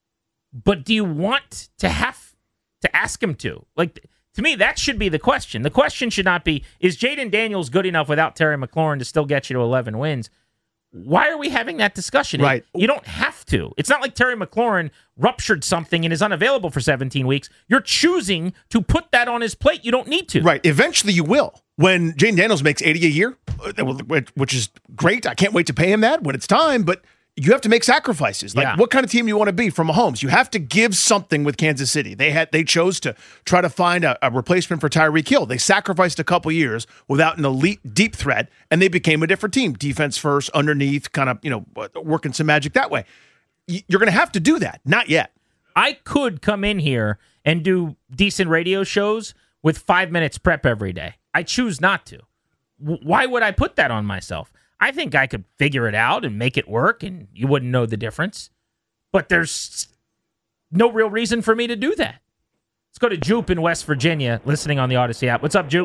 But do you want to have to ask him to? Like, to me, that should be the question. The question should not be, is Jayden Daniels good enough without Terry McLaurin to still get you to eleven wins? Why are we having that discussion? Right. You don't have to. It's not like Terry McLaurin ruptured something and is unavailable for seventeen weeks. You're choosing to put that on his plate. You don't need to. Right. Eventually you will. When Jayden Daniels makes eighty a year, which is great. I can't wait to pay him that when it's time, but you have to make sacrifices. Like, Yeah. what kind of team do you want to be from Mahomes? You have to give something with Kansas City. They had they chose to try to find a, a replacement for Tyreek Hill. They sacrificed a couple years without an elite deep threat, and they became a different team. Defense first, underneath, kind of, you know, working some magic that way. You're going to have to do that. Not yet. I could come in here and do decent radio shows with five minutes prep every day. I choose not to. W- why would I put that on myself? I think I could figure it out and make it work, and you wouldn't know the difference. But there's no real reason for me to do that. Let's go to Jupe in West Virginia, listening on the Odyssey app. What's up, Jupe?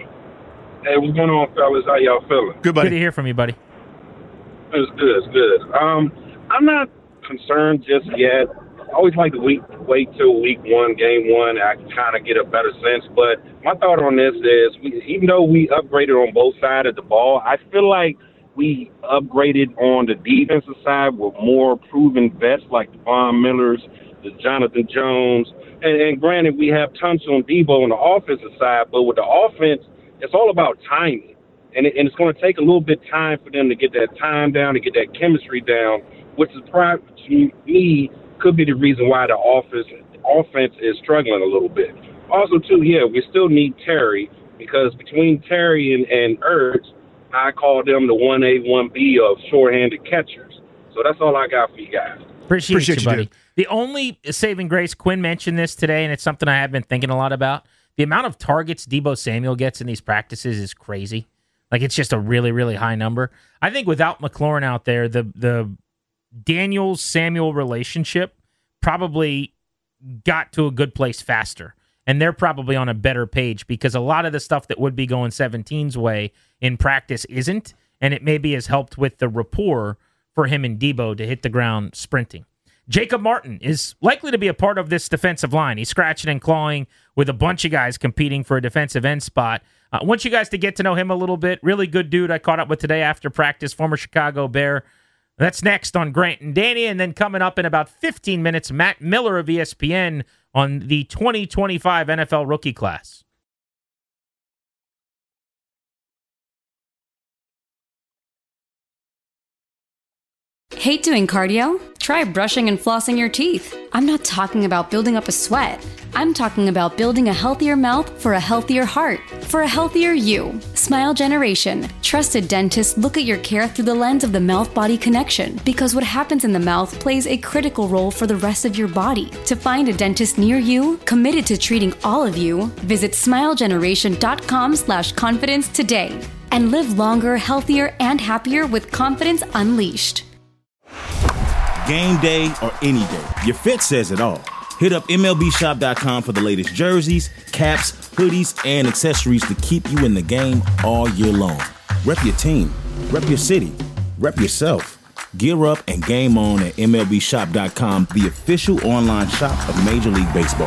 Hey, what's going on, fellas? How y'all feeling? Good, buddy. Good to hear from you, buddy. It's good. It's good. Um, I'm not concerned just yet. I always like to wait, wait till week one, game one. I can kind of get a better sense. But my thought on this is, we, even though we upgraded on both sides of the ball, I feel like we upgraded on the defensive side with more proven vets like the Von Millers, the Jonathan Jones. And, and granted, we have Tunsil and Debo on the offensive side, but with the offense, it's all about timing. And, it, and it's going to take a little bit of time for them to get that time down, to get that chemistry down, which is probably, to me, could be the reason why the offense, offense is struggling a little bit. Also, too, yeah, we still need Terry, because between Terry and, and Ertz, I call them the one A, one B of short-handed catchers. So that's all I got for you guys. Appreciate, Appreciate you, you, buddy. dude. The only saving grace, Quinn mentioned this today, and it's something I have been thinking a lot about. The amount of targets Debo Samuel gets in these practices is crazy. Like, it's just a really, really high number. I think without McLaurin out there, the the Daniels-Samuel relationship probably got to a good place faster. And they're probably on a better page, because a lot of the stuff that would be going seventeen's way in practice isn't, and it maybe has helped with the rapport for him and Debo to hit the ground sprinting. Jacob Martin is likely to be a part of this defensive line. He's scratching and clawing with a bunch of guys competing for a defensive end spot. Uh, I want you guys to get to know him a little bit. Really good dude I caught up with today after practice, former Chicago Bear. That's next on Grant and Danny, and then coming up in about fifteen minutes, Matt Miller of E S P N on the twenty twenty-five N F L rookie class. Hate doing cardio? Try brushing and flossing your teeth. I'm not talking about building up a sweat. I'm talking about building a healthier mouth for a healthier heart, for a healthier you. Smile Generation. Trusted dentists look at your care through the lens of the mouth-body connection, because what happens in the mouth plays a critical role for the rest of your body. To find a dentist near you, committed to treating all of you, visit smilegeneration.com slash confidence today and live longer, healthier, and happier with confidence unleashed. Game day or any day, your fit says it all. Hit up M L B shop dot com for the latest jerseys, caps, hoodies, and accessories to keep you in the game all year long. Rep your team, rep your city, rep yourself. Gear up and game on at M L B shop dot com, the official online shop of Major League Baseball.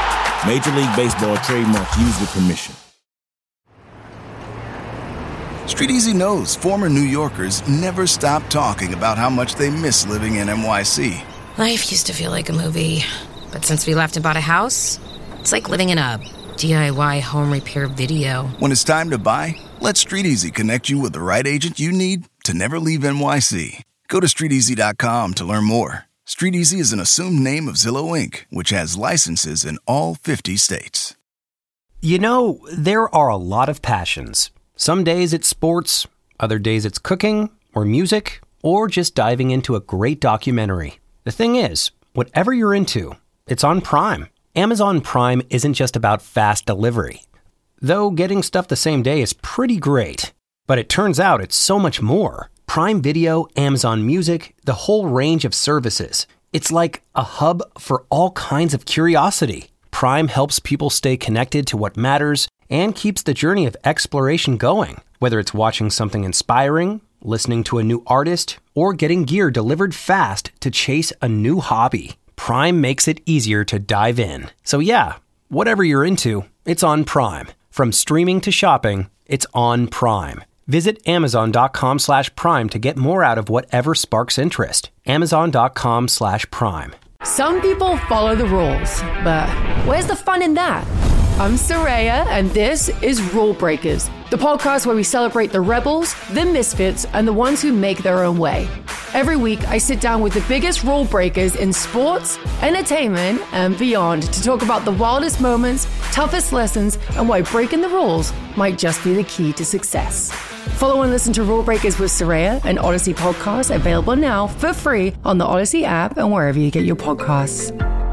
Major League Baseball trademark used with permission. StreetEasy knows former New Yorkers never stop talking about how much they miss living in N Y C. Life used to feel like a movie, but since we left and bought a house, it's like living in a D I Y home repair video. When it's time to buy, let StreetEasy connect you with the right agent you need to never leave N Y C. Go to street easy dot com to learn more. StreetEasy is an assumed name of Zillow Incorporated, which has licenses in all fifty states. You know, there are a lot of passions. Some days it's sports, other days it's cooking, or music, or just diving into a great documentary. The thing is, whatever you're into, it's on Prime. Amazon Prime isn't just about fast delivery. Though getting stuff the same day is pretty great. But it turns out it's so much more. Prime Video, Amazon Music, the whole range of services. It's like a hub for all kinds of curiosity. Prime helps people stay connected to what matters and keeps the journey of exploration going. Whether it's watching something inspiring, listening to a new artist, or getting gear delivered fast to chase a new hobby, Prime makes it easier to dive in. So yeah, whatever you're into, it's on Prime. From streaming to shopping, it's on Prime. Visit amazon.com slash prime to get more out of whatever sparks interest. Amazon.com slash prime. Some people follow the rules, but where's the fun in that? I'm Soraya, and this is Rule Breakers, the podcast where we celebrate the rebels, the misfits, and the ones who make their own way. Every week, I sit down with the biggest rule breakers in sports, entertainment, and beyond to talk about the wildest moments, toughest lessons, and why breaking the rules might just be the key to success. Follow and listen to Rule Breakers with Soraya, an Odyssey podcast available now for free on the Odyssey app and wherever you get your podcasts.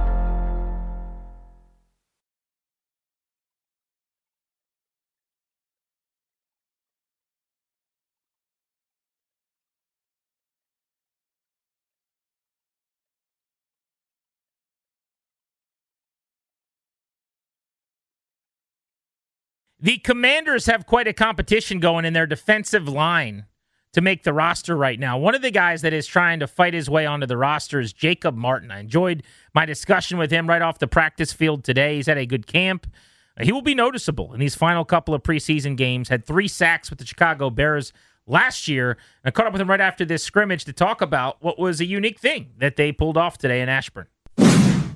The Commanders have quite a competition going in their defensive line to make the roster right now. One of the guys that is trying to fight his way onto the roster is Jacob Martin. I enjoyed my discussion with him right off the practice field today. He's had a good camp. He will be noticeable in these final couple of preseason games. Had three sacks with the Chicago Bears last year. And I caught up with him right after this scrimmage to talk about what was a unique thing that they pulled off today in Ashburn. Uh,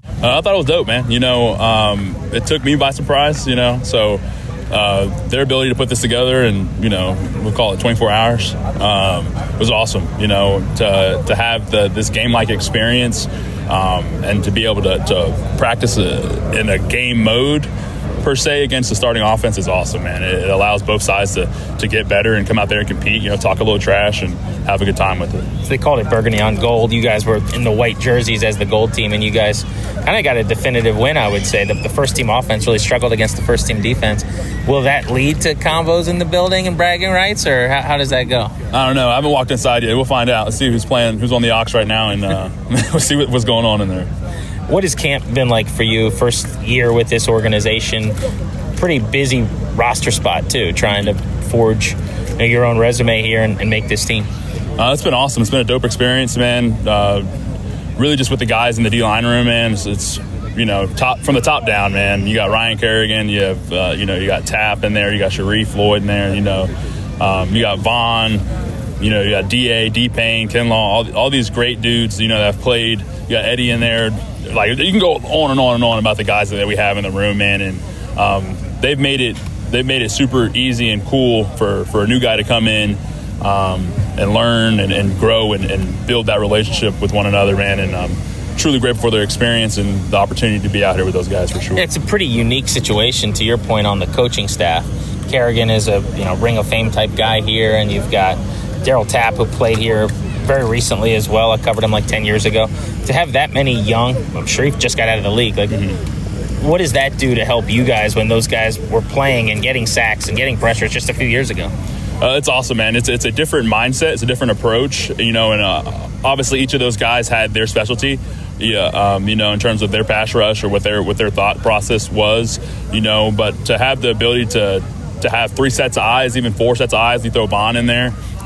I thought it was dope, man. You know, um, it took me by surprise, you know, so uh, their ability to put this together and, you know, we'll call it twenty-four hours, um, was awesome, you know, to to have the, this game-like experience um, and to be able to, to practice a, in a game mode, per se, against the starting offense is awesome, man. It, it allows both sides to, to get better and come out there and compete, you know, talk a little trash and have a good time with it. So they called it burgundy on gold. You guys were in the white jerseys as the gold team, and you guys kind of got a definitive win, I would say. The, the first-team offense really struggled against the first-team defense. Will that lead to combos in the building and bragging rights, or how, how does that go? I don't know. I haven't walked inside yet. We'll find out. Let's see who's playing, who's on the aux right now, and uh, we'll see what, what's going on in there. What has camp been like for you? First year with this organization, pretty busy roster spot too, trying to forge you know, your own resume here and, and make this team. Uh, it's been awesome. It's been a dope experience, man. Uh, really just with the guys in the D-line room, man. It's, it's, you know, top from the top down, man. You got Ryan Kerrigan. You have, uh, you know, you got Tapp in there. You got Sharif Floyd in there. You know, um, you got Vaughn. You know, you got D A, D-Payne, Ken Law, all, all these great dudes, you know, that have played. You got Eddie in there. Like, you can go on and on and on about the guys that we have in the room, man. And um, they've made it they've made it super easy and cool for, for a new guy to come in um, and learn and, and grow and, and build that relationship with one another, man. And um, truly grateful for their experience and the opportunity to be out here with those guys for sure. It's a pretty unique situation, to your point, on the coaching staff. Kerrigan is a you know Ring of Fame type guy here, and you've got Darryl Tapp, who played here very recently as well. I covered him like ten years ago. To have that many young, I'm sure he just got out of the league. Like, mm-hmm. What does that do to help you guys when those guys were playing and getting sacks and getting pressure just a few years ago? Uh, it's awesome, man. It's it's a different mindset. It's a different approach, you know, and uh, obviously each of those guys had their specialty, yeah, um, you know, in terms of their pass rush or what their what their thought process was, you know, but to have the ability to to have three sets of eyes, even four sets of eyes, you throw Vaughn in there,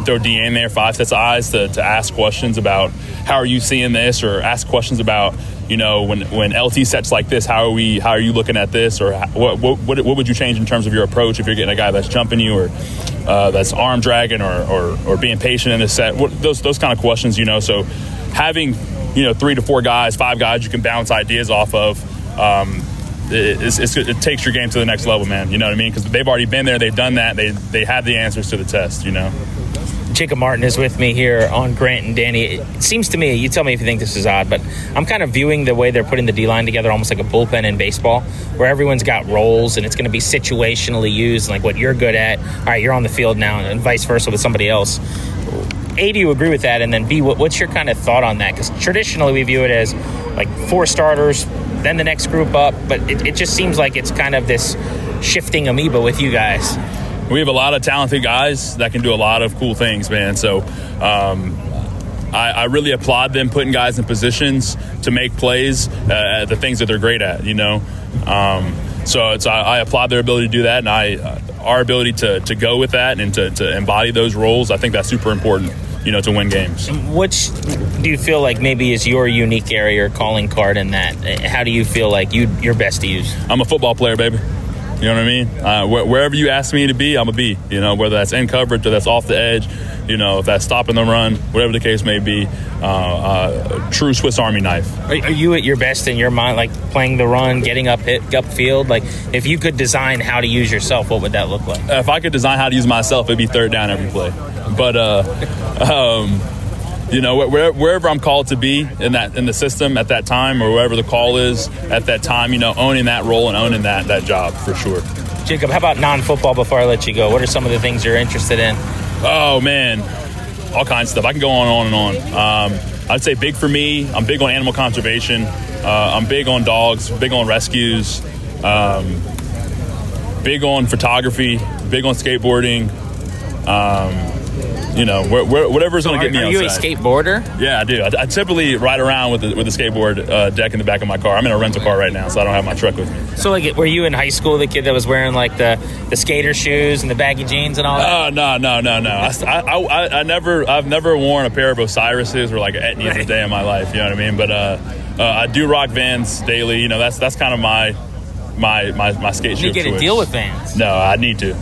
throw D A in there, five sets of eyes to, to ask questions about how are you seeing this, or ask questions about, you know, when when L T sets like this, how are we how are you looking at this, or what what what, what would you change in terms of your approach if you're getting a guy that's jumping you, or uh, that's arm dragging, or, or or being patient in the set, what, those those kind of questions, you know. So having, you know, three to four guys, five guys you can bounce ideas off of, um, it, it's, it's, it takes your game to the next level, man. You know what I mean? Because they've already been there, they've done that, they they have the answers to the test, you know. Jacob Martin is with me here on Grant and Danny. It seems to me, you tell me if you think this is odd, but I'm kind of viewing the way they're putting the D-line together almost like a bullpen in baseball, where everyone's got roles and it's going to be situationally used, like what you're good at. All right, you're on the field now, and vice versa with somebody else. A, do you agree with that? And then B, what, what's your kind of thought on that? Because traditionally we view it as like four starters, then the next group up, but it, it just seems like it's kind of this shifting amoeba with you guys. We have a lot of talented guys that can do a lot of cool things, man. So um, I, I really applaud them putting guys in positions to make plays uh, at the things that they're great at, you know. Um, so it's, I, I applaud their ability to do that, and I uh, our ability to, to go with that and to, to embody those roles. I think that's super important, you know, to win games. Which do you feel like maybe is your unique area or calling card in that? How do you feel like you, you're best to use? I'm a football player, baby. You know what I mean? Uh, wh- wherever you ask me to be, I'm going to be. You know, whether that's in coverage or that's off the edge, you know, if that's stopping the run, whatever the case may be, uh, uh, true Swiss Army knife. Are, are you at your best in your mind, like playing the run, getting up hit, upfield? Like, if you could design how to use yourself, what would that look like? If I could design how to use myself, it'd be third down every play. But, uh, um, you know, where, wherever I'm called to be in that in the system at that time, or wherever the call is at that time, you know, owning that role and owning that that job for sure. Jacob, how about non-football before I let you go? What are some of the things you're interested in? Oh, man, all kinds of stuff. I can go on and on and on. Um, I'd say big for me, I'm big on animal conservation. Uh, I'm big on dogs, big on rescues, um, big on photography, big on skateboarding. Um, You know, where, where, whatever's going to get me outside. Are you a skateboarder? Yeah, I do. I, I typically ride around with the, with the skateboard uh, deck in the back of my car. I'm in a rental car right now, so I don't have my truck with me. So, like, were you in high school the kid that was wearing, like, the, the skater shoes and the baggy jeans and all that? Oh, no, no, no, no. I, I, I, I never, I've never worn a pair of Osiris's or, like, an Etnies right. a day in my life, you know what I mean? But uh, uh, I do rock Vans daily. You know, that's that's kind of my... My, my my skate shoe. You get choice. a deal with Vans. No, I need to.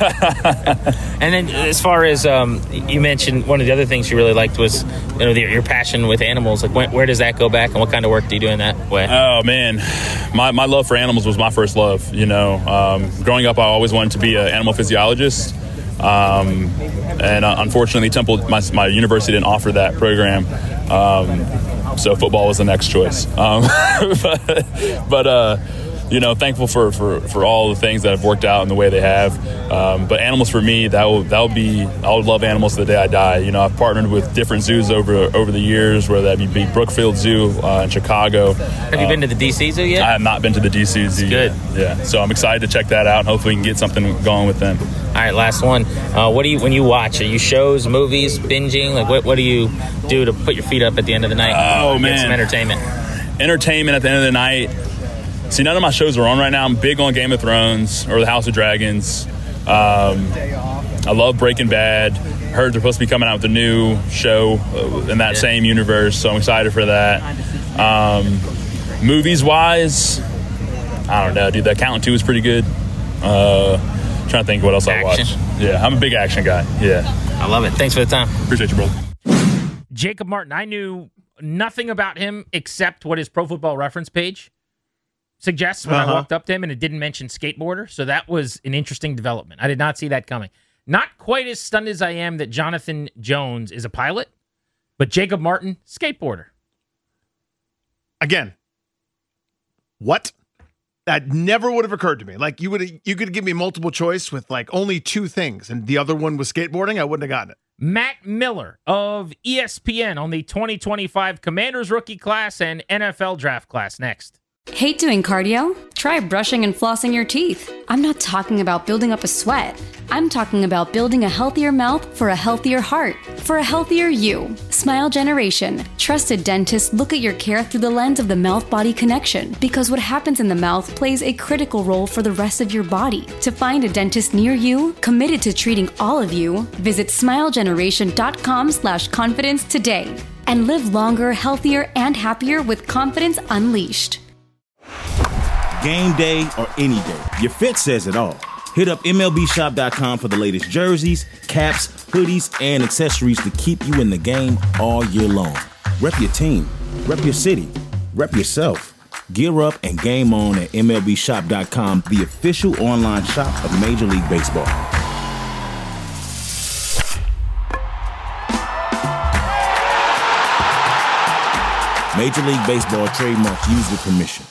And then, as far as um, you mentioned, one of the other things you really liked was, you know, the, your passion with animals. Like, when, where does that go back, and what kind of work do you do in that way? Oh man, my my love for animals was my first love. You know, um, growing up, I always wanted to be an animal physiologist. Um, and uh, unfortunately, Temple, my my university didn't offer that program. Um, so football was the next choice. Um, but. but uh, You know, thankful for, for, for all the things that have worked out in the way they have. Um, but animals for me, that will that will be. I would love animals to the day I die. You know, I've partnered with different zoos over over the years, whether that be Brookfield Zoo uh, in Chicago. Have you um, been to the D C Zoo yet? I have not been to the D C Zoo yet. Good. Yeah. So I'm excited to check that out. And hopefully, we can get something going with them. All right, last one. Uh, what do you when you watch? Are you shows, movies, binging? Like, what what do you do to put your feet up at the end of the night? Oh get man, some entertainment. Entertainment at the end of the night. See, none of my shows are on right now. I'm big on Game of Thrones or the House of Dragons. Um, I love Breaking Bad. Heard they're supposed to be coming out with a new show in that yeah. same universe, so I'm excited for that. Um, movies-wise, I don't know, dude. The Accountant two is pretty good. Uh, trying to think what else action. I watch. Yeah, I'm a big action guy. Yeah. I love it. Thanks for the time. Appreciate you, brother. Jacob Martin, I knew nothing about him except what his Pro Football Reference page suggests when uh-huh. I walked up to him, and it didn't mention skateboarder, so that was an interesting development. I did not see that coming. Not quite as stunned as I am that Jonathan Jones is a pilot, but Jacob Martin, skateboarder. Again, what? That never would have occurred to me. Like, you would you could give me multiple choice with like only two things, and the other one was skateboarding, I wouldn't have gotten it. Matt Miller of E S P N on the twenty twenty-five Commanders rookie class and N F L draft class next. Hate doing cardio? Try brushing and flossing your teeth. I'm not talking about building up a sweat. I'm talking about building a healthier mouth for a healthier heart, for a healthier you. Smile Generation. Trusted dentists look at your care through the lens of the mouth-body connection, because what happens in the mouth plays a critical role for the rest of your body. To find a dentist near you, committed to treating all of you, visit smilegeneration.com slash confidence today. And live longer, healthier, and happier with confidence unleashed. Game day or any day, your fit says it all. Hit up M L B shop dot com for the latest jerseys, caps, hoodies, and accessories to keep you in the game all year long. Rep your team, rep your city, rep yourself. Gear up and game on at M L B shop dot com, the official online shop of Major League Baseball. Major League Baseball trademarks used with permission.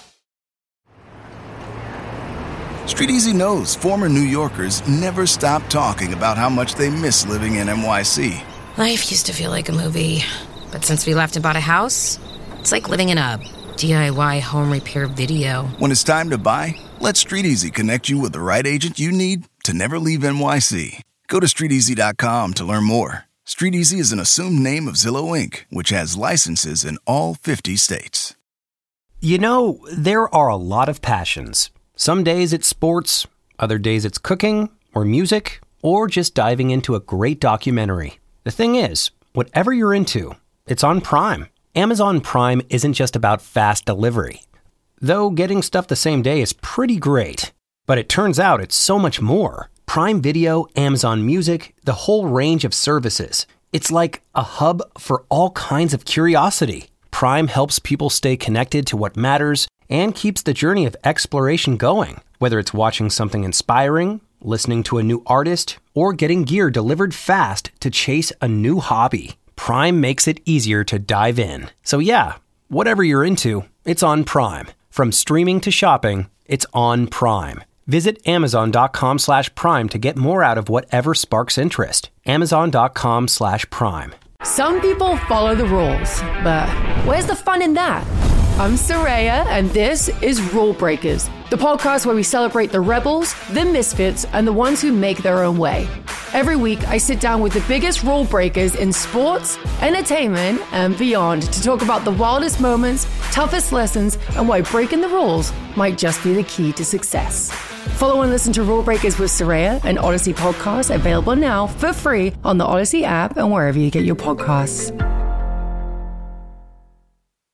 StreetEasy knows former New Yorkers never stop talking about how much they miss living in N Y C. Life used to feel like a movie, but since we left and bought a house, it's like living in a D I Y home repair video. When it's time to buy, let StreetEasy connect you with the right agent you need to never leave N Y C. Go to street easy dot com to learn more. StreetEasy is an assumed name of Zillow Incorporated, which has licenses in all fifty states. You know, there are a lot of passions. Some days it's sports, other days it's cooking or music, or just diving into a great documentary. The thing is, whatever you're into, it's on Prime. Amazon Prime isn't just about fast delivery. Though getting stuff the same day is pretty great. But it turns out it's so much more. Prime Video, Amazon Music, the whole range of services. It's like a hub for all kinds of curiosity. Prime helps people stay connected to what matters and keeps the journey of exploration going. Whether it's watching something inspiring, listening to a new artist, or getting gear delivered fast to chase a new hobby, Prime makes it easier to dive in. So yeah, whatever you're into, it's on Prime. From streaming to shopping, it's on Prime. Visit amazon.com slash prime to get more out of whatever sparks interest. Amazon.com slash prime. Some people follow the rules, but where's the fun in that? I'm Soraya, and this is Rule Breakers, the podcast where we celebrate the rebels, the misfits, and the ones who make their own way. Every week, I sit down with the biggest rule breakers in sports, entertainment, and beyond to talk about the wildest moments, toughest lessons, and why breaking the rules might just be the key to success. Follow and listen to Rule Breakers with Soraya, an Odyssey podcast available now for free on the Odyssey app and wherever you get your podcasts.